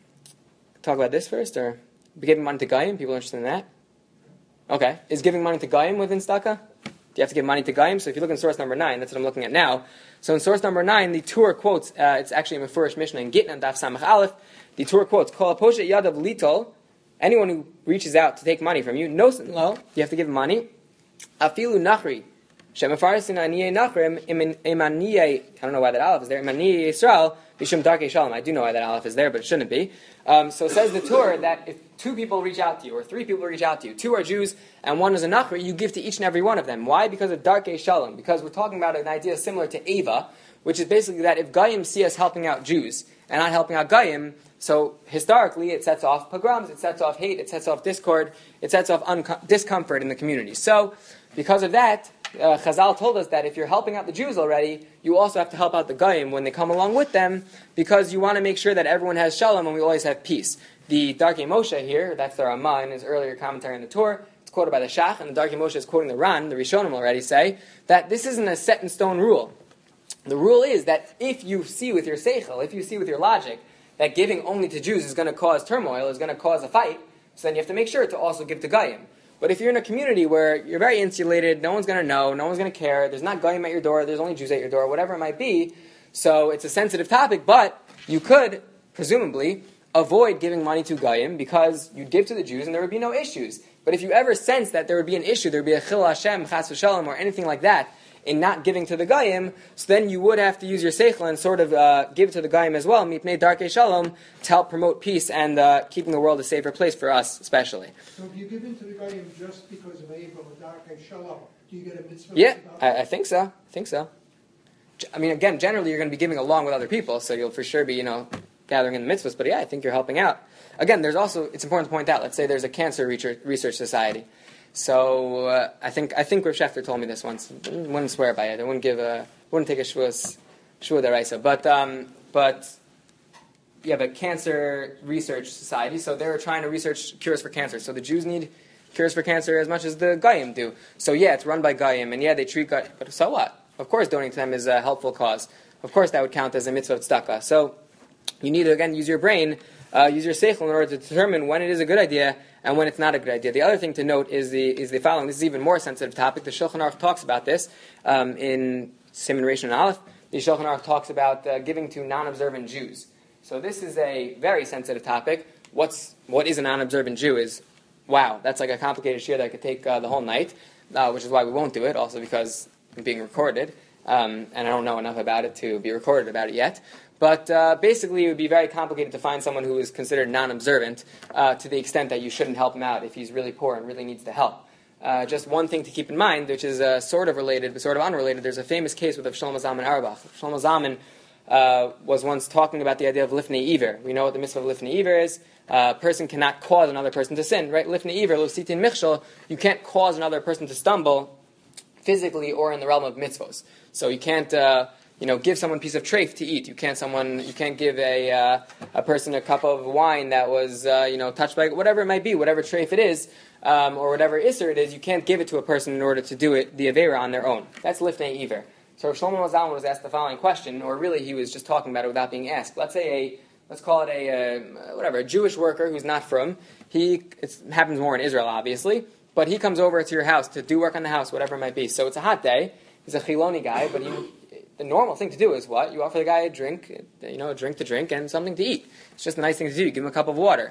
talk about this first, or giving money to Goyim? People are interested in that? Okay. Is giving money to Goyim within tzedakah? Do you have to give money to Goyim? So if you look in source number nine, that's what I'm looking at now. So in source number nine, the Torah quotes, uh, it's actually a Mefurish Mishnah in Gittin, Daf Samach Aleph, the Torah quotes, Kol HaPoshet Yadav Litol, anyone who reaches out to take money from you, nosin lo, you have to give money. Afilu Nachri, Shemafarisin Aniyeh Nachrim, Imaniyeh, I don't know why that Aleph is there, Imaniyeh Yisrael, Bishum Darkei Shalom. I do know why that Aleph is there, but it shouldn't be. Um, so it says the Torah that if two people reach out to you, or three people reach out to you, two are Jews and one is a Nachri, you give to each and every one of them. Why? Because of Darkei Shalom. Because we're talking about an idea similar to Eva, which is basically that if Goyim see us helping out Jews and not helping out Goyim, so historically it sets off pogroms, it sets off hate, it sets off discord, it sets off unco- discomfort in the community. So because of that, uh, Chazal told us that if you're helping out the Jews already, you also have to help out the Goyim when they come along with them, because you want to make sure that everyone has shalom and we always have peace. The Darkei Moshe here, that's the Ramah in his earlier commentary on the Torah, it's quoted by the Shach, and the Darkei Moshe is quoting the Ran, the Rishonim already say, that this isn't a set in stone rule. The rule is that if you see with your seichel, if you see with your logic, that giving only to Jews is going to cause turmoil, is going to cause a fight, so then you have to make sure to also give to Goyim. But if you're in a community where you're very insulated, no one's going to know, no one's going to care, there's not Goyim at your door, there's only Jews at your door, whatever it might be, so it's a sensitive topic, but you could, presumably, avoid giving money to Goyim because you'd give to the Jews and there would be no issues. But if you ever sense that there would be an issue, there would be a chil Hashem, chas v'shalom, or anything like that, in not giving to the Goyim, so then you would have to use your seichel and sort of uh, give to the Goyim as well, mipnei darkei shalom, to help promote peace and uh, keeping the world a safer place for us, especially. So if you give in to the Goyim just because of Eva or darkei shalom, do you get a mitzvah? Yeah, I, I think so. I think so. I mean, again, generally you're going to be giving along with other people, so you'll for sure be, you know, gathering in the mitzvahs, but yeah, I think you're helping out. Again, there's also, it's important to point out, let's say there's a cancer research, research society. So uh, I think I think Rav Shefter told me this once. I wouldn't swear by it. I wouldn't give a wouldn't take a shvuas shvua deraisa. But um, but you have a cancer research society. So they're trying to research cures for cancer. So the Jews need cures for cancer as much as the Goyim do. So yeah, it's run by Goyim, and yeah, they treat Goyim. But so what? Of course, donating to them is a helpful cause. Of course, that would count as a mitzvah of tzedakah. So you need to again use your brain, uh, use your seichel in order to determine when it is a good idea and when it's not a good idea. The other thing to note is the is the following. This is even more sensitive topic. The Shulchan Aruch talks about this um, in Siman Reish and Aleph. The Shulchan Aruch talks about uh, giving to non-observant Jews. So this is a very sensitive topic. What's what is a non-observant Jew? Is wow, that's like a complicated shir that could take uh, the whole night, uh, which is why we won't do it. Also because it's being recorded, um, and I don't know enough about it to be recorded about it yet. But uh, basically, it would be very complicated to find someone who is considered non-observant uh, to the extent that you shouldn't help him out if he's really poor and really needs the help. Uh, just one thing to keep in mind, which is uh, sort of related but sort of unrelated, there's a famous case with Shlomo Zalman Auerbach. Shlomo Zalman uh, was once talking about the idea of lifnei iver. We know what the mitzvah of lifnei iver is. Uh, a person cannot cause another person to sin, right? Lifnei iver, lo sitin michshol, you can't cause another person to stumble physically or in the realm of mitzvos. So you can't... Uh, You know, give someone a piece of treif to eat. You can't someone. You can't give a uh, a person a cup of wine that was uh, you know touched by whatever it might be, whatever treif it is, um, or whatever isser it is. You can't give it to a person in order to do it the avera on their own. That's lifnei iver. So Shlomo Zalman was asked the following question, or really he was just talking about it without being asked. Let's say a let's call it a uh, whatever a Jewish worker who's not from. He it happens more in Israel, obviously, but he comes over to your house to do work on the house, whatever it might be. So it's a hot day. He's a chiloni guy, but he. The normal thing to do is what? You offer the guy a drink, you know, a drink to drink and something to eat. It's just a nice thing to do. You give him a cup of water.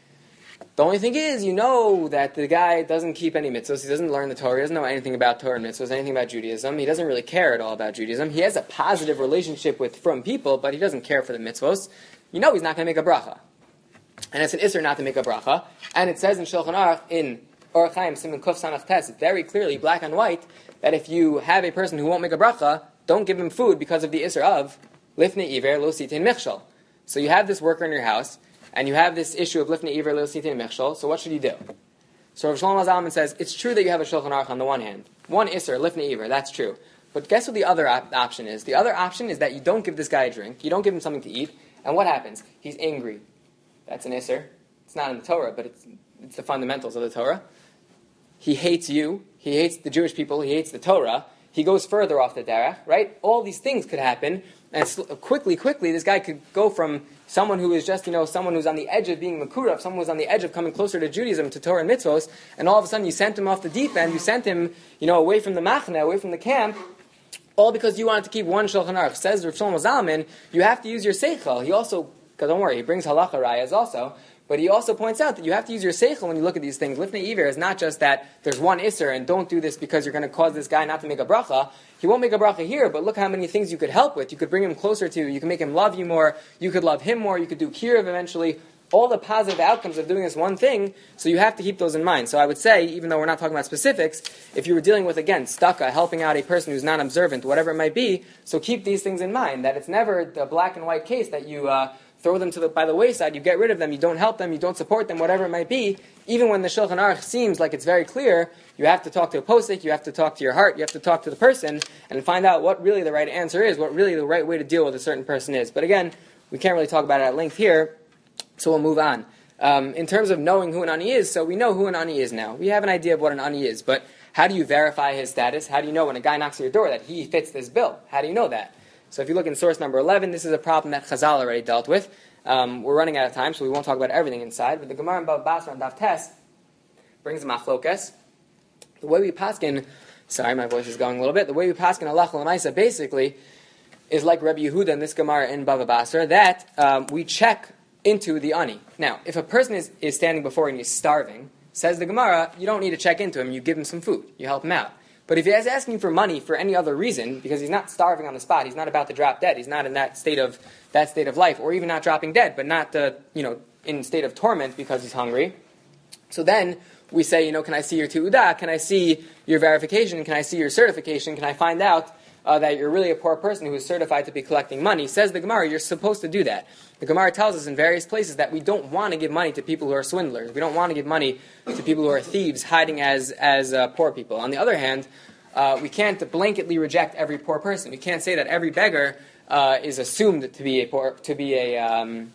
The only thing is, you know that the guy doesn't keep any mitzvahs. He doesn't learn the Torah. He doesn't know anything about Torah and mitzvahs, anything about Judaism. He doesn't really care at all about Judaism. He has a positive relationship with from people, but he doesn't care for the mitzvahs. You know he's not going to make a bracha. And it's an isser not to make a bracha. And it says in Shulchan Aruch, in Orach Chaim, Siman Kuf Samach Tes, very clearly, black and white, that if you have a person who won't make a bracha, don't give him food because of the isser of lifnei iver lo sitin michshol. So you have this worker in your house, and you have this issue of lifnei iver lo sitin michshol. So what should you do? So Rav Shlomo Zalman says it's true that you have a shulchan aruch on the one hand, one isser lifnei iver, that's true. But guess what the other op- option is? The other option is that you don't give this guy a drink, you don't give him something to eat, and what happens? He's angry. That's an isser. It's not in the Torah, but it's it's the fundamentals of the Torah. He hates you. He hates the Jewish people. He hates the Torah. he goes further off the derech, right? All these things could happen, and quickly, quickly, this guy could go from someone who is just, you know, someone who's on the edge of being Makurav, someone who's on the edge of coming closer to Judaism, to Torah and mitzvos, and all of a sudden you sent him off the deep end, you sent him, you know, away from the machna, away from the camp, all because you wanted to keep one Shulchan Aruch. Says Rav Shlomo Zalman, you have to use your seichel. He also, because don't worry, he brings halacha rayas also, but he also points out that you have to use your seichel when you look at these things. Lifnei Iver is not just that there's one isser and don't do this because you're going to cause this guy not to make a bracha. He won't make a bracha here, but look how many things you could help with. You could bring him closer to you. You can make him love you more. You could love him more. You could do kiruv eventually. All the positive outcomes of doing this one thing, so you have to keep those in mind. So I would say, even though we're not talking about specifics, if you were dealing with, again, stucca, helping out a person who's not observant, whatever it might be, so keep these things in mind, that it's never the black and white case that you uh, throw them to the, by the wayside, you get rid of them, you don't help them, you don't support them, whatever it might be. Even when the Shulchan Aruch seems like it's very clear, you have to talk to a posek, you have to talk to your heart, you have to talk to the person, and find out what really the right answer is, what really the right way to deal with a certain person is. But again, we can't really talk about it at length here, so we'll move on. Um, in terms of knowing who an ani is, so we know who an ani is now. We have an idea of what an ani is, but how do you verify his status? How do you know when a guy knocks on your door that he fits this bill? How do you know that? So if you look in source number eleven, this is a problem that Chazal already dealt with. Um, we're running out of time, so we won't talk about everything inside, but the Gemara in Bava Basra and Daf Tes brings a machlokes. The way we paskin, sorry, my voice is going a little bit, the way we paskin halacha l'maisa basically is like Rabbi Yehuda in this Gemara in Bava Basra, that um, we check into the ani. Now, if a person is, is standing before you and he's starving, says the Gemara, you don't need to check into him, you give him some food, you help him out. But if he is asking for money for any other reason, because he's not starving on the spot, he's not about to drop dead, he's not in that state of that state of life, or even not dropping dead, but not uh, you know in state of torment because he's hungry, so then we say, you know, can I see your tu'udah? Can I see your verification? Can I see your certification? Can I find out uh, that you're really a poor person who is certified to be collecting money? Says the Gemara, you're supposed to do that. The Gemara tells us in various places that we don't want to give money to people who are swindlers. We don't want to give money to people who are thieves hiding as as uh, poor people. On the other hand, uh, we can't blanketly reject every poor person. We can't say that every beggar uh, is assumed to be a poor, to be a um,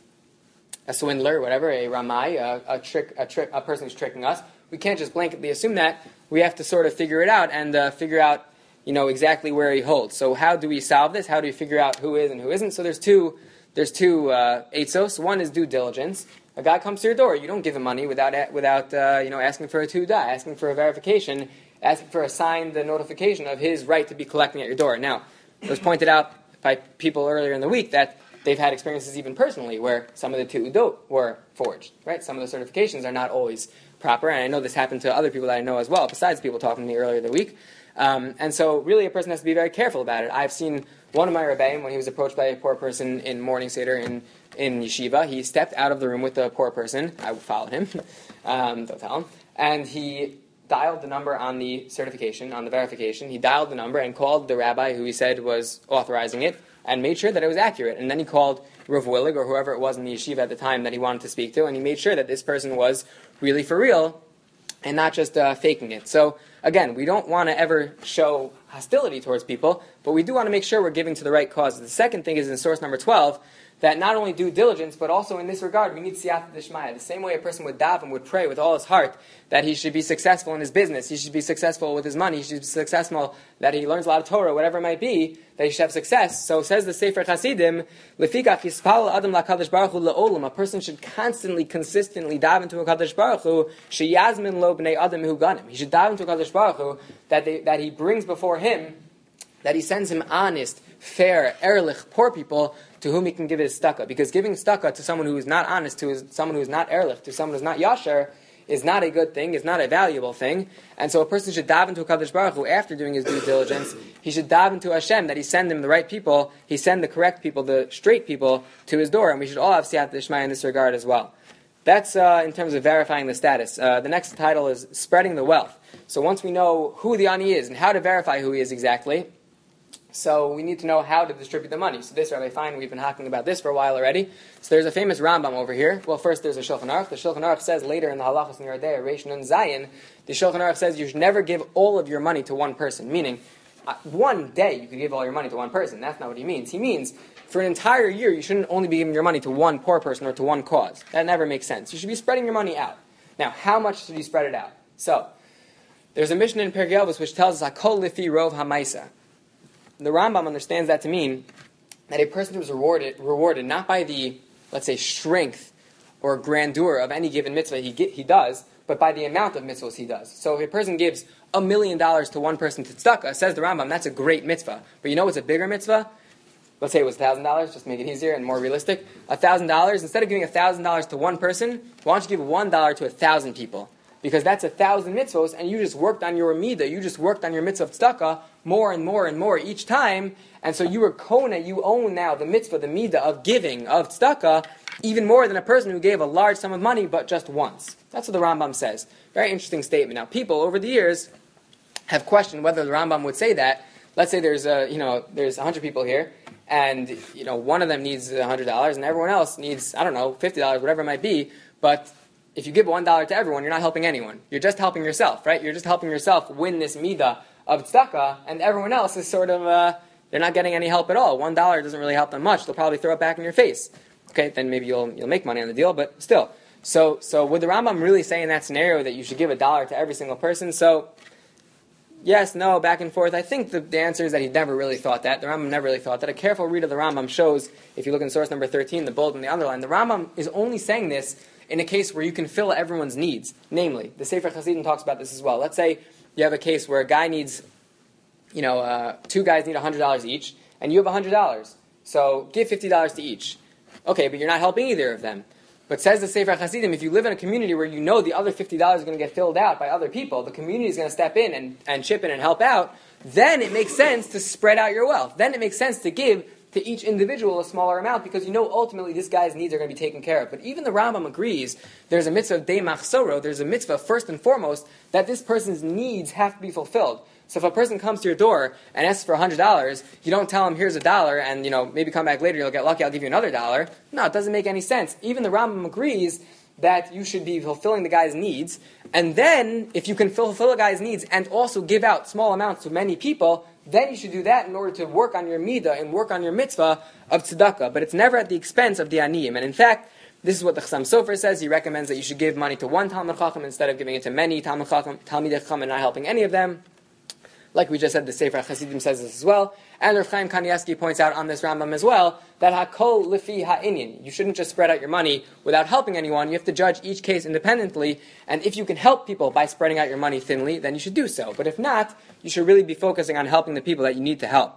a swindler, whatever, a ramai, a, a trick, a trick, a person who's tricking us. We can't just blanketly assume that. We have to sort of figure it out and uh, figure out, you know, exactly where he holds. So how do we solve this? How do we figure out who is and who isn't? So there's two. There's two uh, eitzos. One is due diligence. A guy comes to your door. You don't give him money without without uh, you know asking for a tu'udah, asking for a verification, asking for a signed notification of his right to be collecting at your door. Now, it was pointed out by people earlier in the week that they've had experiences even personally where some of the tu'udot were forged. Right? Some of the certifications are not always proper, and I know this happened to other people that I know as well, besides people talking to me earlier in the week. Um, and so really a person has to be very careful about it. I've seen one of my rebbeim, when he was approached by a poor person in morning seder in, in yeshiva, he stepped out of the room with the poor person. I followed him. um, don't tell him. And he dialed the number on the certification, on the verification. He dialed the number and called the rabbi who he said was authorizing it and made sure that it was accurate. And then he called Rav Willig or whoever it was in the yeshiva at the time that he wanted to speak to, and he made sure that this person was really for real and not just uh, faking it. So again, we don't want to ever show hostility towards people, but we do want to make sure we're giving to the right cause. The second thing is in source number twelve, that not only due diligence, but also in this regard, we need siyata d'shmaya. The same way a person would daven, would pray with all his heart that he should be successful in his business, he should be successful with his money, he should be successful, that he learns a lot of Torah, whatever it might be, that he should have success. So says the Sefer Chasidim, Lefikach yispal adam lakadosh baruch hu le'olam. A person should constantly, consistently daven to a Kadosh Baruch Hu, sheyazmin lo b'nei adam hu ganim. He should daven to a Kadosh Baruch Hu that they, that he brings before him, that he sends him honest, fair, erlich, poor people to whom he can give his tzedakah. Because giving tzedakah to someone who is not honest, to his, someone who is not erlich, to someone who is not yasher, is not a good thing, is not a valuable thing. And so a person should daven to a Kadosh Baruch Hu after doing his due diligence. He should daven to Hashem that he send him the right people, he send the correct people, the straight people to his door. And we should all have siyata d'shmaya in this regard as well. That's uh, in terms of verifying the status. Uh, the next title is spreading the wealth. So once we know who the ani is and how to verify who he is exactly, so we need to know how to distribute the money. So this, Rabbi Fein, we've been talking about this for a while already. So there's a famous Rambam over here. Well, first there's a Shulchan Aruch. The Shulchan Aruch says later in the Halachos Niradeh, Reish Nun Zayin, the Shulchan Aruch says you should never give all of your money to one person. Meaning, uh, one day you could give all your money to one person. That's not what he means. He means for an entire year you shouldn't only be giving your money to one poor person or to one cause. That never makes sense. You should be spreading your money out. Now, how much should you spread it out? So, There's a Mishnah in Perkei Avos which tells us Hakol Lifi Rov HaMaisa. The Rambam understands that to mean that a person who is rewarded, rewarded not by the, let's say, strength or grandeur of any given mitzvah he get, he does, but by the amount of mitzvahs he does. So if a person gives a million dollars to one person to tzedakah, says the Rambam, that's a great mitzvah. But you know what's a bigger mitzvah? Let's say it was one thousand dollars, just to make it easier and more realistic. one thousand dollars, instead of giving one thousand dollars to one person, why don't you give one dollar to one thousand people? Because that's a thousand mitzvahs, and you just worked on your midah, you just worked on your mitzvah of tzedakah more and more and more each time, and so you were kona, you own now the mitzvah, the midah of giving, of tzedakah, even more than a person who gave a large sum of money, but just once. That's what the Rambam says. Very interesting statement. Now, people over the years have questioned whether the Rambam would say that. Let's say there's a, you know, there's one hundred people here, and you know one of them needs one hundred dollars, and everyone else needs, I don't know, fifty dollars, whatever it might be, but if you give one dollar to everyone, you're not helping anyone. You're just helping yourself, right? You're just helping yourself win this midah of tzedakah, and everyone else is sort of, uh, they're not getting any help at all. One dollar doesn't really help them much. They'll probably throw it back in your face. Okay, then maybe you'll you'll make money on the deal, but still. So, so would the Rambam really say in that scenario that you should give a dollar to every single person? So, yes, no, back and forth. I think the, the answer is that he never really thought that. The Rambam never really thought that. A careful read of the Rambam shows, if you look in source number thirteen, the bold and the underline, the Rambam is only saying this in a case where you can fill everyone's needs. Namely, the Sefer Hasidim talks about this as well. Let's say you have a case where a guy needs, you know, uh, two guys need one hundred dollars each, and you have one hundred dollars. So give fifty dollars to each. Okay, but you're not helping either of them. But says the Sefer Hasidim, if you live in a community where you know the other fifty dollars is going to get filled out by other people, the community is going to step in and, and chip in and help out, then it makes sense to spread out your wealth. Then it makes sense to give to each individual a smaller amount, because you know ultimately this guy's needs are going to be taken care of. But even the Rambam agrees there's a mitzvah of dei machsoro, there's a mitzvah first and foremost that this person's needs have to be fulfilled. So if a person comes to your door and asks for one hundred dollars, you don't tell him here's a dollar and you know maybe come back later, you'll get lucky, I'll give you another dollar. No, it doesn't make any sense. Even the Rambam agrees that you should be fulfilling the guy's needs, and then if you can fulfill a guy's needs and also give out small amounts to many people, then you should do that in order to work on your midah and work on your mitzvah of tzedakah. But it's never at the expense of the aniyim. And in fact, this is what the Chassam Sofer says. He recommends that you should give money to one Talmid Chacham instead of giving it to many Talmid Chacham, Talmidei Chacham, and not helping any of them. Like we just said, the Sefer Hasidim says this as well. And Rav Chaim Kanievsky points out on this Rambam as well that hakol lifi ha'inyan. You shouldn't just spread out your money without helping anyone. You have to judge each case independently. And if you can help people by spreading out your money thinly, then you should do so. But if not, you should really be focusing on helping the people that you need to help.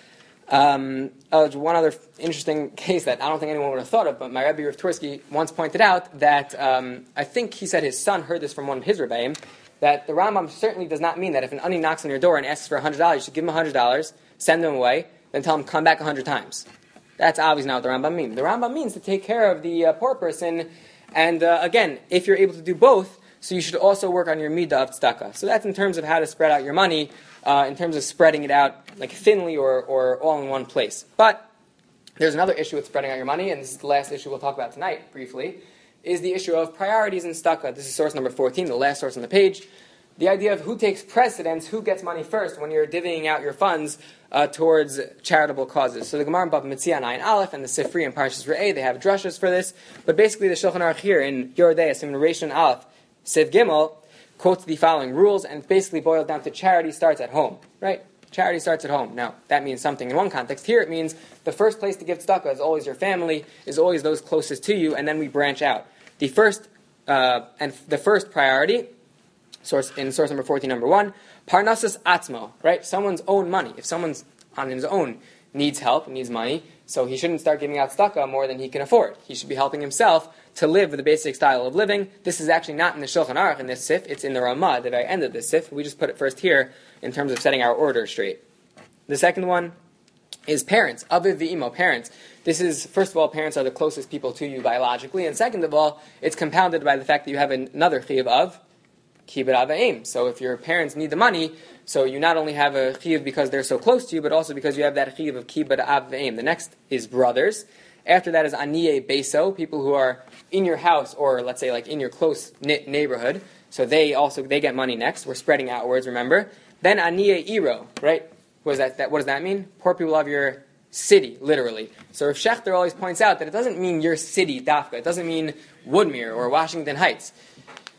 Um, uh, one other interesting case that I don't think anyone would have thought of, but my Rebbe Rav Tursky once pointed out that um, I think he said his son heard this from one of his Rebbeim, that the Rambam certainly does not mean that if an ani knocks on your door and asks for one hundred dollars, you should give him one hundred dollars, send him away, then tell him come back one hundred times. That's obviously not what the Rambam means. The Rambam means to take care of the uh, poor person, and uh, again, if you're able to do both, so you should also work on your midah of tzedakah. So that's in terms of how to spread out your money, uh, in terms of spreading it out like thinly or, or all in one place. But there's another issue with spreading out your money, and this is the last issue we'll talk about tonight, briefly, is the issue of priorities in tzedakah. This is source number fourteen, the last source on the page. The idea of who takes precedence, who gets money first when you're divvying out your funds uh, towards charitable causes. So the Gemara in Bava Metzia Ayin Aleph and the Sifri and Parshas Re'eh, they have drushes for this. But basically the Shulchan Aruch here in Yoreh De'ah, in Reish Aleph, Siv Gimel, quotes the following rules, and it's basically boiled down to charity starts at home, right? Charity starts at home. Now, that means something in one context. Here it means the first place to give tzedakah is always your family, is always those closest to you, and then we branch out. The first, uh, and the first priority, source in source number fourteen, number one, parnassus atzmo, right? Someone's own money. If someone's on his own needs help, needs money, so he shouldn't start giving out tzedakah more than he can afford. He should be helping himself to live with the basic style of living. This is actually not in the Shulchan Aruch in this sif, it's in the Ramah, the very end of this sif. We just put it first here in terms of setting our order straight. The second one is parents, aviv v'imo, parents. This is, first of all, parents are the closest people to you biologically, and second of all, it's compounded by the fact that you have another chiyuv of kibbud av v'em. So if your parents need the money, so you not only have a chiyuv because they're so close to you, but also because you have that chiyuv of kibbud av v'em. The next is brothers. After that is aniyei beso, people who are in your house or let's say like in your close knit neighborhood. So they also they get money next. We're spreading outwards, remember. Then aniyei iro, right? What does that, that what does that mean? Poor people of your city, literally. So Rav Shechter always points out that it doesn't mean your city, Dafka. It doesn't mean Woodmere or Washington Heights.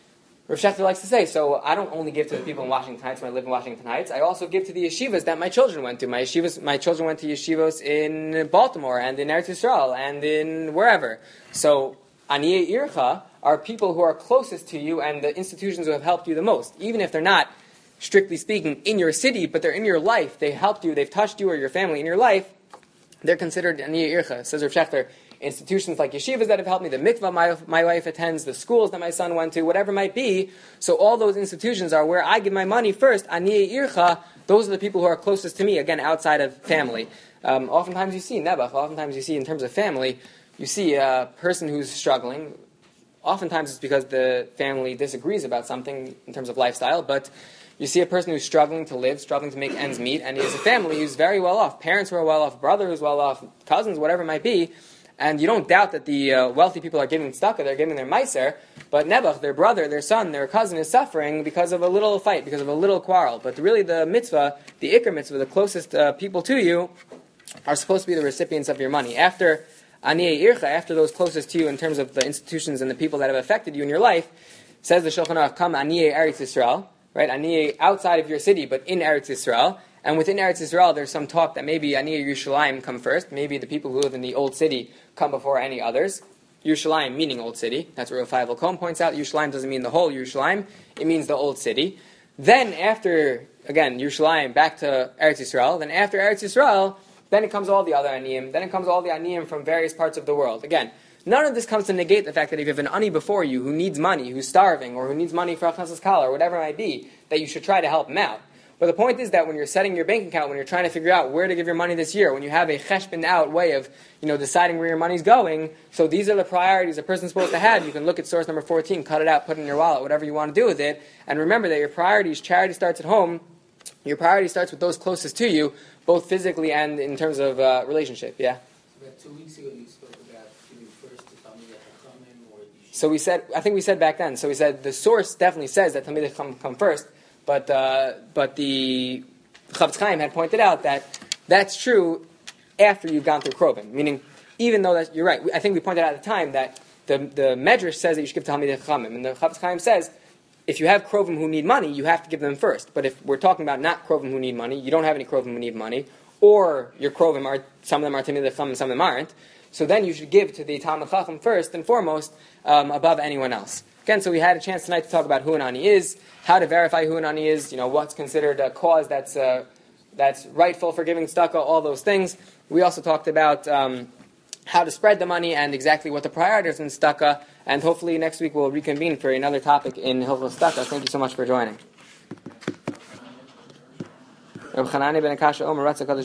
Rav Shechter likes to say, so I don't only give to the people in Washington Heights when I live in Washington Heights, I also give to the yeshivas that my children went to. My yeshivas, my children went to yeshivas in Baltimore and in Eretz Yisrael and in wherever. So, Aniyei Ircha are people who are closest to you and the institutions who have helped you the most. Even if they're not, strictly speaking, in your city, but they're in your life, they helped you, they've touched you or your family in your life, they're considered Aniyei Ircha, says Rav Shechter. Institutions like yeshivas that have helped me, the mikvah my, my wife attends, the schools that my son went to, whatever it might be. So all those institutions are where I give my money first. Aniyei Ircha, those are the people who are closest to me, again, outside of family. Um, oftentimes you see, Nebuch, oftentimes you see in terms of family, you see a person who's struggling. Oftentimes it's because the family disagrees about something in terms of lifestyle, but you see a person who's struggling to live, struggling to make ends meet, and he has a family who's very well off. Parents who are well off, brother who's well off, cousins, whatever it might be. And you don't doubt that the uh, wealthy people are giving tzedakah, they're giving their meiser, but Nebuch, their brother, their son, their cousin is suffering because of a little fight, because of a little quarrel. But really the mitzvah, the ikr mitzvah, the closest uh, people to you, are supposed to be the recipients of your money. After Aniyei Ircha, after those closest to you in terms of the institutions and the people that have affected you in your life, says the Shulchan Aruch, come Aniyei Eretz Yisrael, right? Aniyei outside of your city, but in Eretz Yisrael. And within Eretz Yisrael, there's some talk that maybe Aniyei Yerushalayim come first. Maybe the people who live in the old city come before any others. Yerushalayim meaning old city. That's what Rav Feivel Cohen points out. Yerushalayim doesn't mean the whole Yerushalayim. It means the old city. Then after, again, Yerushalayim back to Eretz Yisrael. Then after Eretz Yisrael, then it comes all the other Aniyim. Then it comes all the Aniyim from various parts of the world. Again, none of this comes to negate the fact that if you have an ani before you who needs money, who's starving, or who needs money for Achnas Kala, or whatever it might be, that you should try to help him out. But the point is that when you're setting your bank account, when you're trying to figure out where to give your money this year, when you have a cheshbon out way of, you know, deciding where your money's going, so these are the priorities a person's supposed to have. You can look at source number fourteen, cut it out, put it in your wallet, whatever you want to do with it, and remember that your priorities, charity starts at home. Your priority starts with those closest to you, both physically and in terms of uh, relationship. Yeah. So about two weeks ago, you spoke about giving first to Talmidei Chachamim, or so we said, I think we said back then. So we said the source definitely says that Talmidei Chachamim come first, but uh, but the Chavetz Chaim had pointed out that that's true after you've gone through Krovim. Meaning, even though that you're right, I think we pointed out at the time that the the Medrash says that you should give to Talmidei Chachamim, and the Chavetz Chaim says if you have Krovim who need money, you have to give them first. But if we're talking about not Krovim who need money, you don't have any Krovim who need money, or your Krovim are some of them are Talmidei Chachamim, some of them aren't. So then you should give to the Talmid Chacham first and foremost um, above anyone else. Again, so we had a chance tonight to talk about who an ani is, how to verify who an ani is, you know, what's considered a cause that's uh, that's rightful for giving tzedakah, all those things. We also talked about um, how to spread the money and exactly what the priorities in tzedakah. And hopefully next week we'll reconvene for another topic in Hilchos Tzedakah. Thank you so much for joining.